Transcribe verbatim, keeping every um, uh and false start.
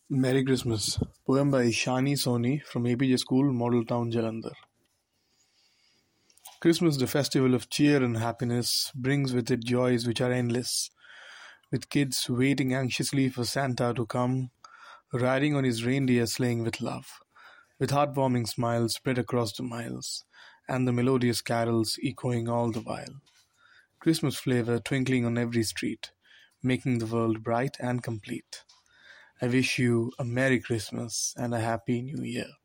Merry Christmas. Poem by Shani Soni from A P J School, Model Town, Jalandhar. Christmas, the festival of cheer and happiness, brings with it joys which are endless. With kids waiting anxiously for Santa to come, riding on his reindeer sleighing with love. With heartwarming smiles spread across the miles, and the melodious carols echoing all the while. Christmas flavor twinkling on every street, making the world bright and complete. I wish you a Merry Christmas and a Happy New Year.